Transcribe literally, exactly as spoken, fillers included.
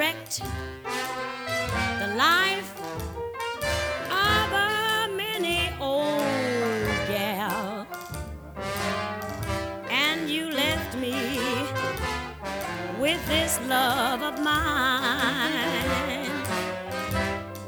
wrecked the life of a many old gal, and you left me with this love of mine.